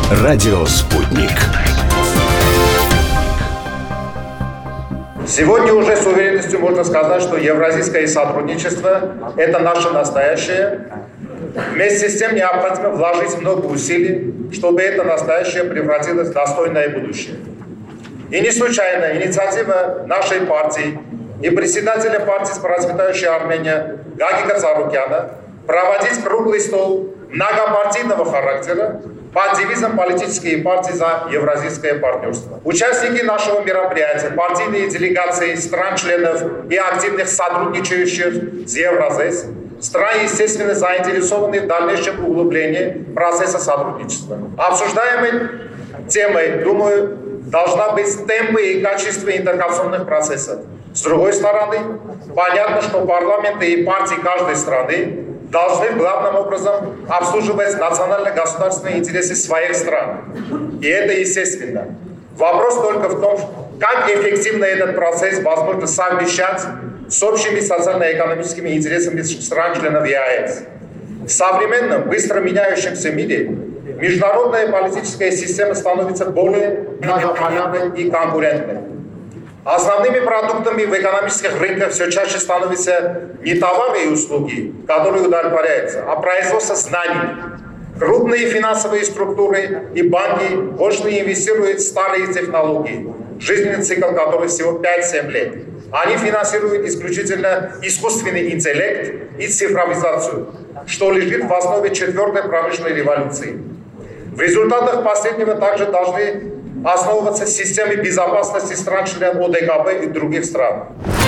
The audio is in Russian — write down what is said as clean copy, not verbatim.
Радио «Спутник». Сегодня уже с уверенностью можно сказать, что евразийское сотрудничество – это наше настоящее. Вместе с тем необходимо вложить много усилий, чтобы это настоящее превратилось в достойное будущее. И не случайно инициатива нашей партии и председателя партии «Процветающая Армения» Гагика Царукяна проводить круглый стол многопартийного характера под девизом «Политические партии за евразийское партнерство». Участники нашего мероприятия, партийные делегации стран-членов и активных сотрудничающих с Евразес, страны, естественно, заинтересованы в дальнейшем углублении процесса сотрудничества. Обсуждаемой темой, думаю, должна быть темпы и качество интеграционных процессов. С другой стороны, понятно, что парламенты и партии каждой страны должны главным образом обслуживать национально-государственные интересы своих стран. И это естественно. Вопрос только в том, как эффективно этот процесс возможно совмещать с общими социально-экономическими интересами стран-членов ЕАЭС. В современном, быстро меняющемся мире международная политическая система становится более многополярной и конкурентной. Основными продуктами в экономических рынках все чаще становятся не товары и услуги, которые удовлетворяются, а производство знаний. Крупные финансовые структуры и банки больше инвестируют в старые технологии, жизненный цикл которых всего 5-7 лет. Они финансируют исключительно искусственный интеллект и цифровизацию, что лежит в основе 4-й промышленной революции. В результатах последнего также должны основываться системы безопасности стран-членов ОДКБ и других стран.